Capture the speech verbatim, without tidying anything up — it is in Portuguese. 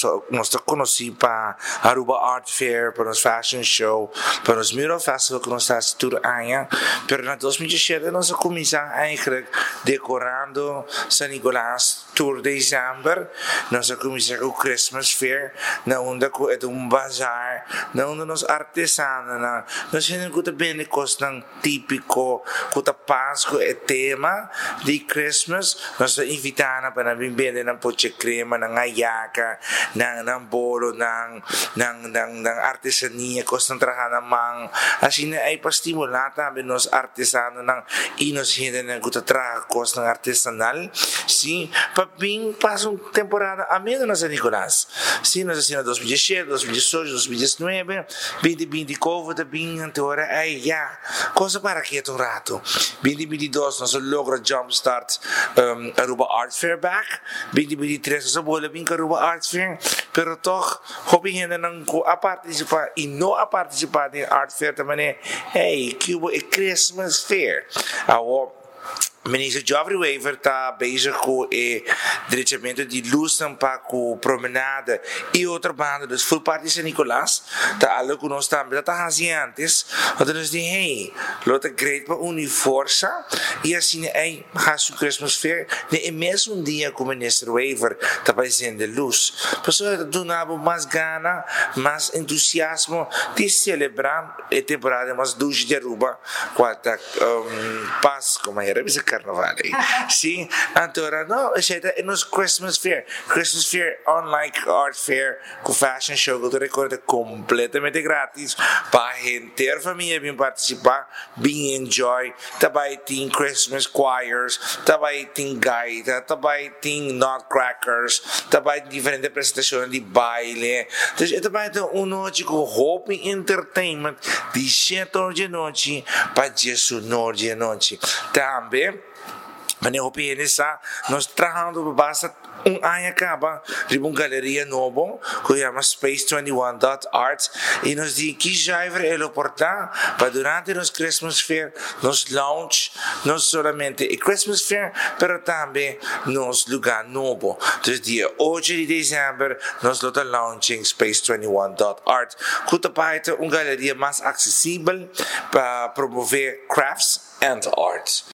nós conhecemos para Aruba Art Fair, para os Fashion Show, para os Mural Festival que nós estamos tudo anos. Pero na dois mil e dezessete nós começamos eigenlijk decorando San Nicolás Tour de Dezember. Nós começamos com o Christmas Fair, na onde é um bazar, na onde nós artesanos, nós temos que bem de coisas típico, que a Páscoa é tema de Christmas, nós invitamos para vir bem ng poche crema, ng ayaka, ng, ng bolo, ng, ng, ng, ng artesania, coisas trabalhar namang, assim ay pastimular também nos artesanos ng inosente ng kutatraha coisas ng artesanal, sim, para bem passa uma temporada a menos na San Nicolás, sim, nós assim dois mil e dezessete, dois mil e dezoito, dois mil e dezenove, vinte e vinte Covid, bem agora ay ya, coisa para que é um rato, vinte e vinte e dois nós logra jumpstart um, Aruba Art Fair back, vinte e vinte e três nós bola bem Aruba Art Fair, pero toch hoping ainda não a participar e não a participar em Art Fair também, hey, Cuba é Christmas Fair, awo Ministro Geoffrey Weaver está bezig com o diretamente de luz para a promenada e outra banda dos full party San Nicolás está algo que nós também está fazendo antes então nós dizemos hey lota great para unir força e assim aí faz o Christmas Fair e mesmo um dia com o Ministro Weaver está fazendo luz pessoas donava mais gana mais entusiasmo de celebrar a temporada mais dulce de Aruba quando um, Páscoa mas era Carnaval. Sim, agora não, é nos Christmas Fair. Christmas Fair, unlike Art Fair, com Fashion Show, que eu recordo completamente grátis para a gente, a família vir participar, bem enjoy. Também tem Christmas choirs, também tem gaita, também tem nutcrackers, também tem diferentes apresentações de baile. Então, também tem uma noite com Hope Entertainment, de sete horas de noite para dezoito horas de noite. Também mas eu penso, nós trabalhamos basta um ano acaba de uma galeria nova que chama Space vinte e um dot art e nos diz que já é o portal para durante os Christmas Fair nos lounge não somente o Christmas Fair mas também nos lugar novo então dia oito de dezembro nós lota launching Space vinte e um dot art que também é uma galeria mais acessível para promover crafts and arts.